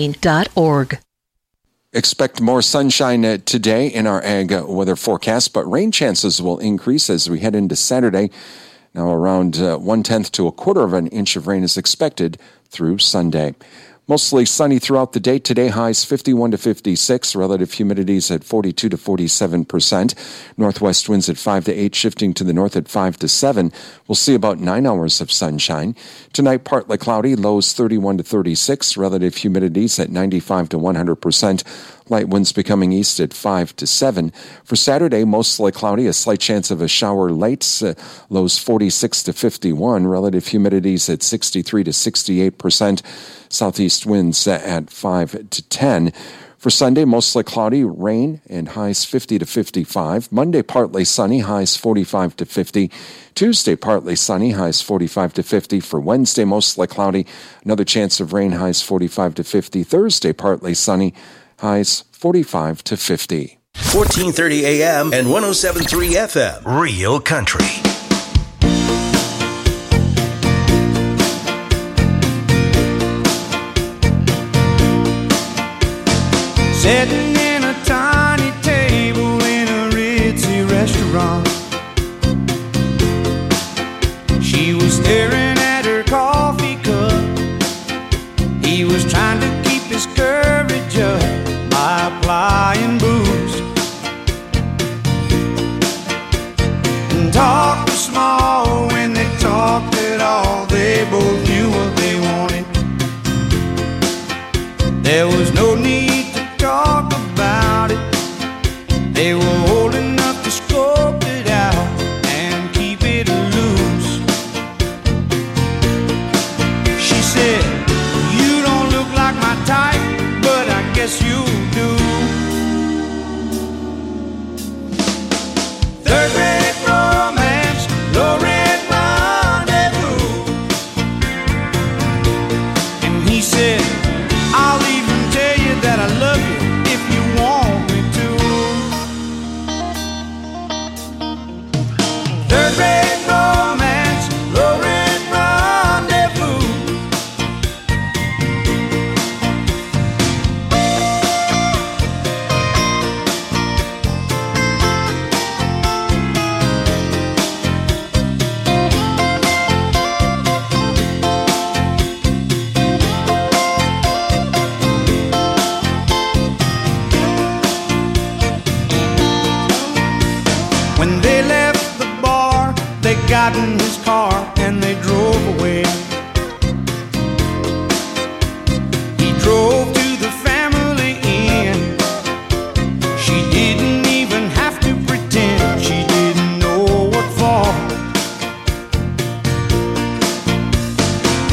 Expect more sunshine today in our ag weather forecast, but rain chances will increase as we head into Saturday. Now around 1/10 to 1/4 of an inch of rain is expected through Sunday. Mostly sunny throughout the day. Today, highs 51 to 56. Relative humidities at 42 to 47%. Northwest winds at 5 to 8, shifting to the north at 5 to 7. We'll see about 9 hours of sunshine. Tonight, partly cloudy. Lows 31 to 36. Relative humidities at 95 to 100%. Light winds becoming east at 5 to 7. For Saturday, mostly cloudy, a slight chance of a shower late. Lows 46 to 51. Relative humidities at 63 to 68%. Southeast winds at 5 to 10. For Sunday, mostly cloudy, rain, and highs 50 to 55. Monday, partly sunny, highs 45 to 50. Tuesday, partly sunny, highs 45 to 50. For Wednesday, mostly cloudy, another chance of rain, highs 45 to 50. Thursday, partly sunny, highs 45 to 50. 1430 AM and 107.3 FM. Real Country. Sitting in a tiny table in a ritzy restaurant. She was staring at her coffee cup. He was trying to keep his courage up by applying booze. And talk was small when they talked at all. They both knew what they wanted. There was no need talk about it. They were old enough to scope it out and keep it loose.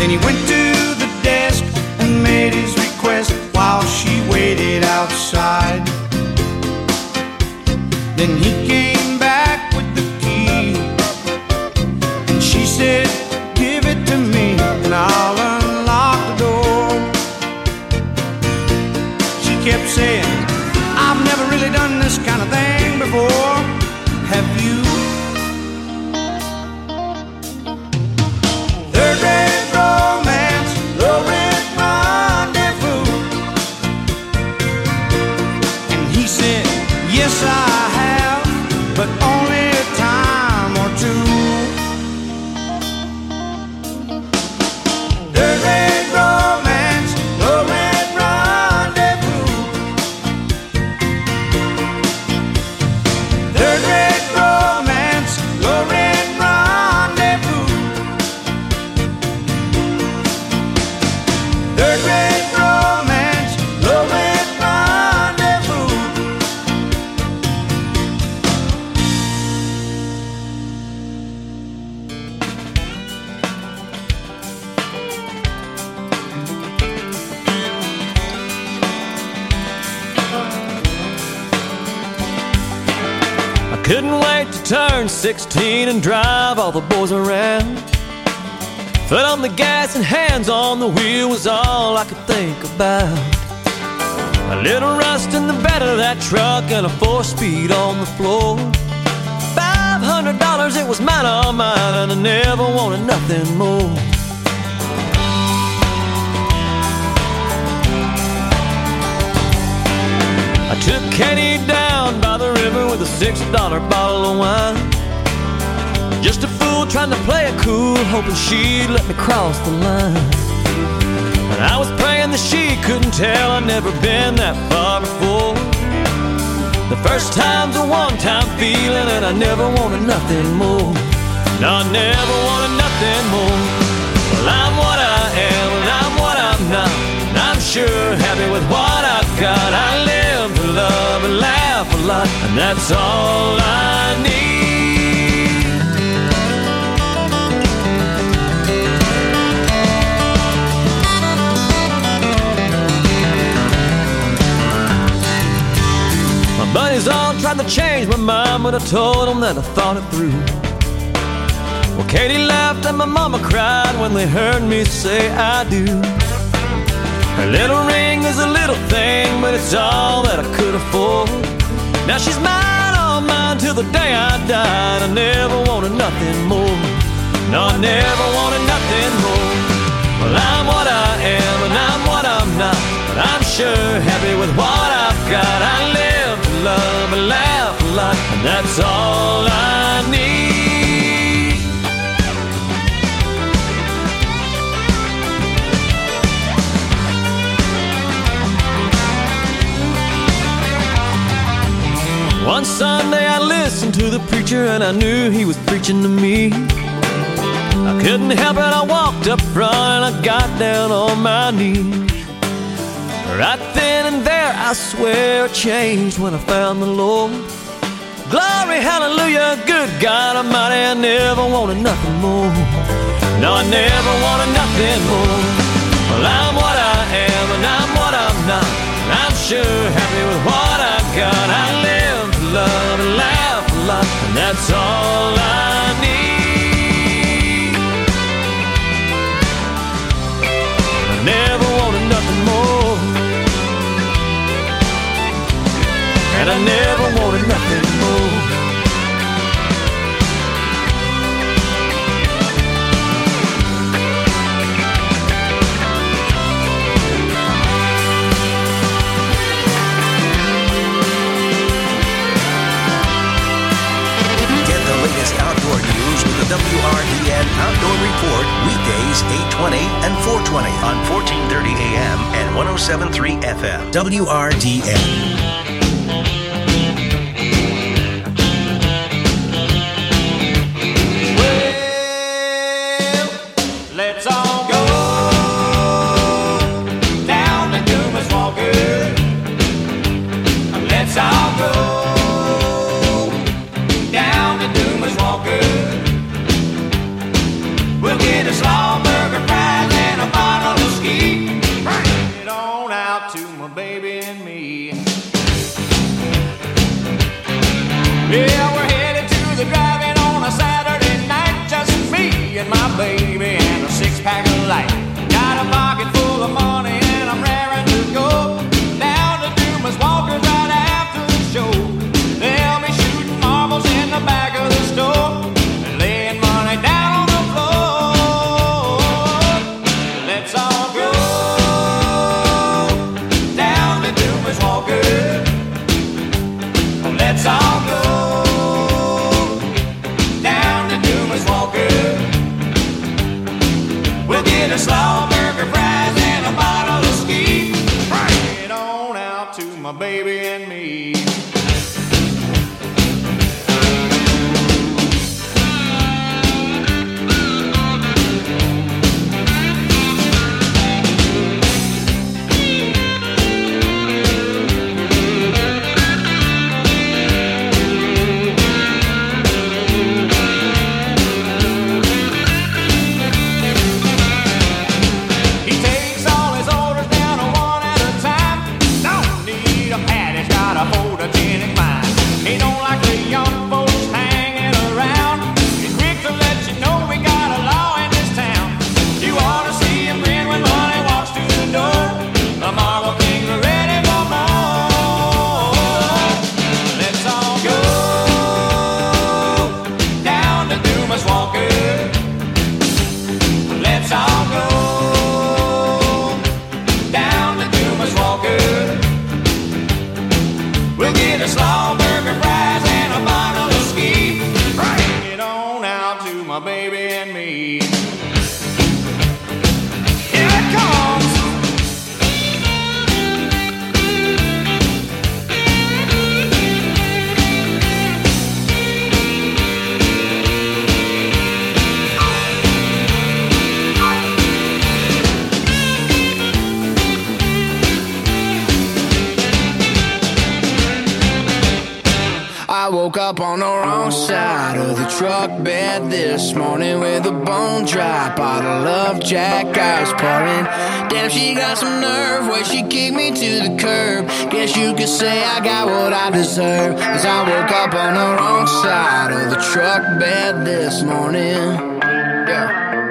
Then he went to the desk and made his request while she waited outside. Then he came back with the key, and she said, give it to me and I'll unlock the door. She kept saying, I've never really done this kind of thing before. Have you? Third rate romance, low rent rendezvous. And he said, yes I have, but only a time or two. Third rate romance, low rent rendezvous. Third rate romance, low rent rendezvous. Third rate romance, low rent rendezvous. I couldn't wait to turn 16 and drive all the boys around. Foot on the gas and hands on the wheel was all I could think about. A little rust in the bed of that truck and a 4-speed on the floor. $500, it was mine, all mine, and I never wanted nothing more. I took Katie down by the river with a $6 bottle of wine. Just a fool trying to play it cool, hoping she'd let me cross the line. And I was praying that she couldn't tell I'd never been that far before. The first time's a one-time feeling, and I never wanted nothing more. No, I never wanted nothing more. Well, I'm what I am, and I'm what I'm not. And I'm sure happy with what I've got. I live to love and laugh a lot, and that's all I need. My buddies all tried to change my mind, but I told them that I thought it through. Well, Katie laughed and my mama cried when they heard me say I do. Her little ring is a little thing, but it's all that I could afford. Now she's mine, all mine, till the day I died. I never wanted nothing more. No, I never wanted nothing more. Well, I'm what I am, and I'm what I'm not. But I'm sure happy with what I've got. I live to love and laugh a lot, and that's all I need. One Sunday I listened to the preacher, and I knew he was preaching to me. I couldn't help it, I walked up front and I got down on my knees. Right then and there, I swear, it changed when I found the Lord. Glory, hallelujah, good God Almighty, I never wanted nothing more. No, I never wanted nothing more. Well, I'm what I am, and I'm what I'm not. And I'm sure happy with what I've got. I live to love and laugh a lot, and that's all I need. I never wanted nothing more, and I never wanted nothing more. Get the latest outdoor news with the WRDN Outdoor Report weekdays 8:20 and 4:20 on 1430 AM and 107.3 FM. WRDN. Let's all go down to Dumas Walker. Let's all go down to Dumas Walker. We'll get a slaw burger, fries, baby and a six-pack of light. Got a pocket full of money and I'm raring to go down to Dumas Walker's right after the show. They'll be shooting marbles in the back of the store and laying money down on the floor. Let's all go down to Dumas Walker. Let's all go down to Dumas Walker. We'll get a slaw burger, fries, and a bottle of ski. Bring it on out to my baby and me. Woke up on the wrong side of the truck bed this morning with a bone dry bottle of Jack I was pouring. Damn, she got some nerve, way she kicked me to the curb. Guess you could say I got what I deserve, 'cause I woke up on the wrong side of the truck bed this morning. Yeah.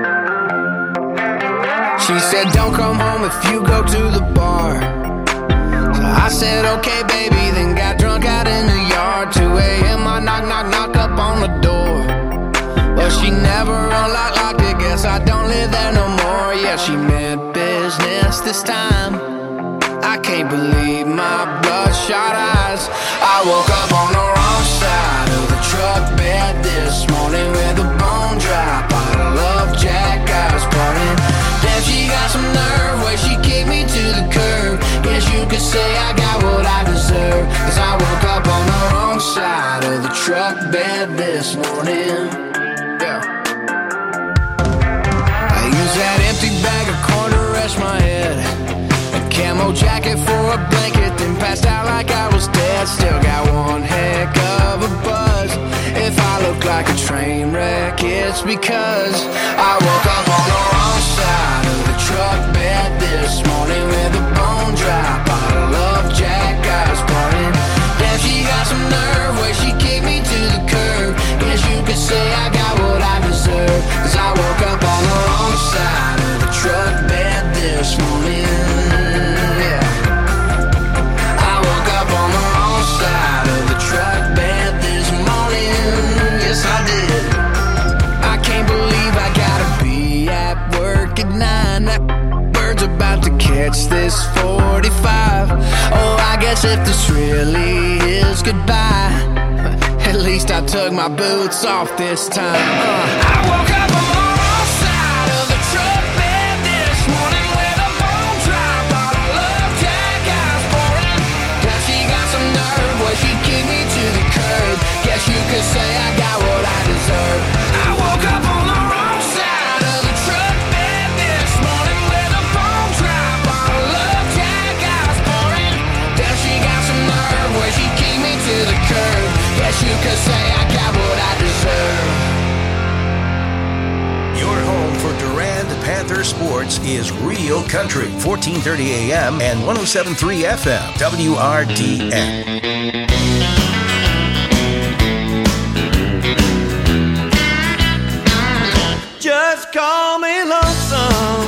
She said don't come home if you go to the bar. So I said okay baby, then got drunk out in the yard. 2 a.m. I knock up on the door. Well, she never unlocked it, guess I don't live there no more. Yeah, she meant business this time. I can't believe my bloodshot eyes. I woke up on the wrong side of the truck bed this morning with a bone dry bottle of Jack I was pouring. Damn, she got some nerve, way she kicked me to the curb. Guess you could say I got what I deserve, 'cause I woke up on the wrong side of the truck bed this morning. Yeah. I used that empty bag of corn to rest my head, a camo jacket for a blanket, then passed out like I was dead. Still got one heck of a buzz. If I look like a train wreck, it's because I woke up on the wrong side of the truck bed this morning with a bone dry bottle of Jack I was pouring. Damn, she got some nerve, way she kicked me to the curb. Guess you could say I got what I deserve, 'cause I woke up on the wrong side of the truck bed this morning. Yeah. I woke up on the wrong side of the truck bed this morning. Yes, I did. I can't believe I gotta be at work at 9. That bird's about to catch this 45. Oh, I guess if this really is goodbye, at least I took my boots off this time. I woke up on the wrong side of the truck bed this morning with a bone dry bottle of Jack I was pouring. Now she got some nerve, where she kicked me to the curb. Guess you could say I got what I deserve. I woke up on the wrong side of the truck bed this morning with a bone dry bottle of Jack I was pouring. Now she got some nerve, where she kicked me to the curb. Guess you could say I got what I deserve. Your home for Durand Panther sports is Real Country, 1430 AM and 107.3 FM, WRDN. Just call call me lonesome,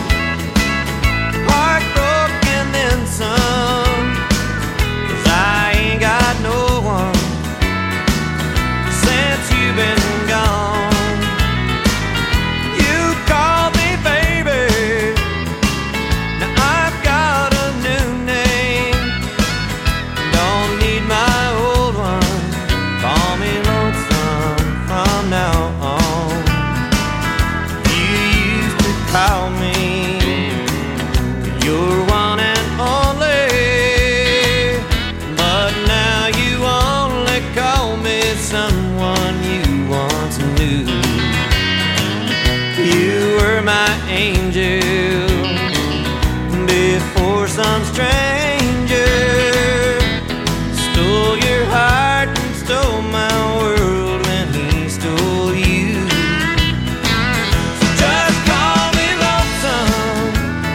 heartbroken then some, 'cause I ain't got no one since you've been gone. You called me baby, now I've got a new name. Don't need my old one, call me lonesome from now on. You used to call me your one and only, but now you only call me someone you once knew. You were my angel before some stranger stole your heart and stole my world when he stole you. So just call me lonesome,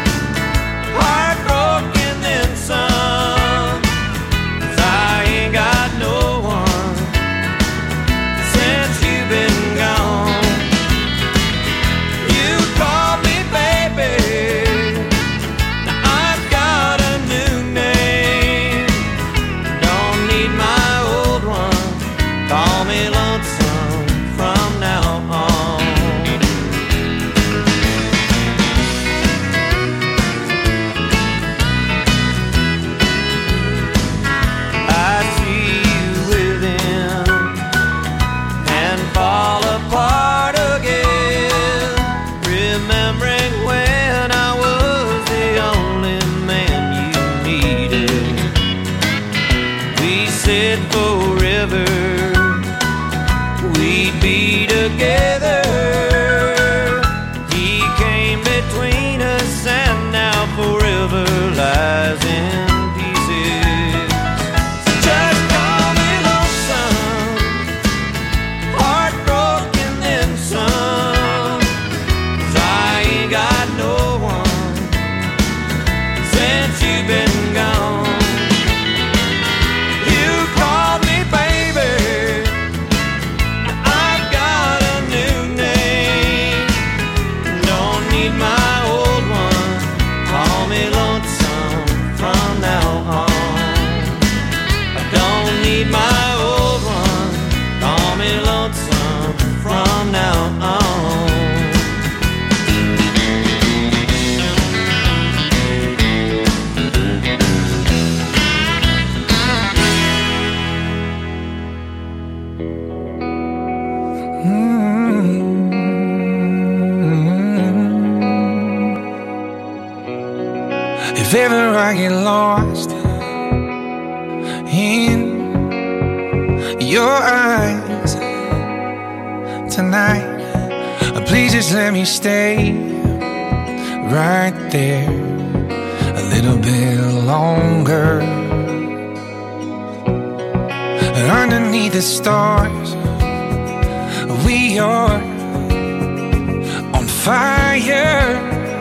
heartbroken then some, 'cause I ain't got no one since you've been gone. You called me baby, now I've got a new name. Don't need my old one, call me lonesome from now on. I see you with him and fall apart again, remembering when I was the only man you needed. We said forever we'd be together. He came between us and now forever lies in pieces. So just call me lonesome, heartbroken then some, 'cause I ain't got no one since you've been gone. You called me baby, now I've got a new name. Don't need my old one, call me lonesome from now on. I don't need my old one, call me lonesome from now on. If ever I get lost in your eyes tonight, please just let me stay right there a little bit longer. Underneath the stars, we are on fire.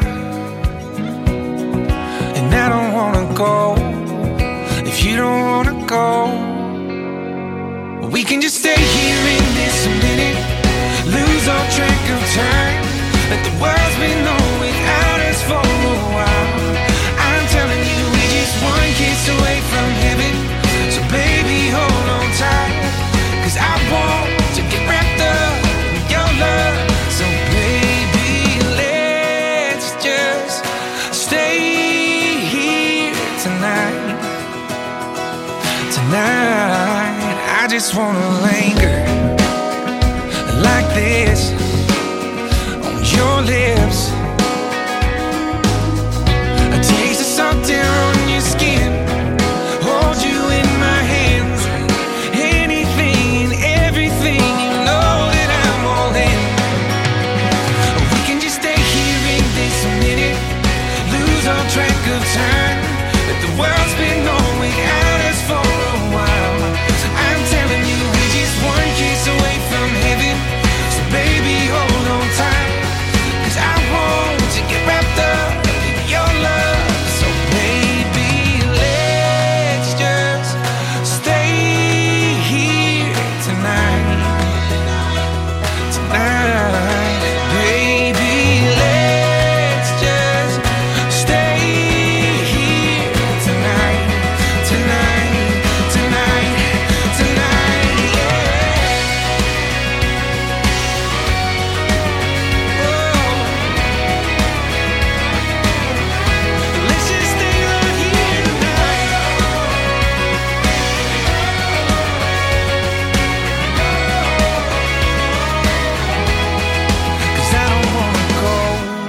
And I don't wanna go if you don't wanna go. We can just stay here in this minute, lose all track of time, let the world's been on without us for a while. I'm telling you, we're just one kiss away from heaven. So baby, hold on tight, 'cause I want to get wrapped up in your love. So baby, let's just stay here tonight. Tonight, I just wanna linger like this on your lips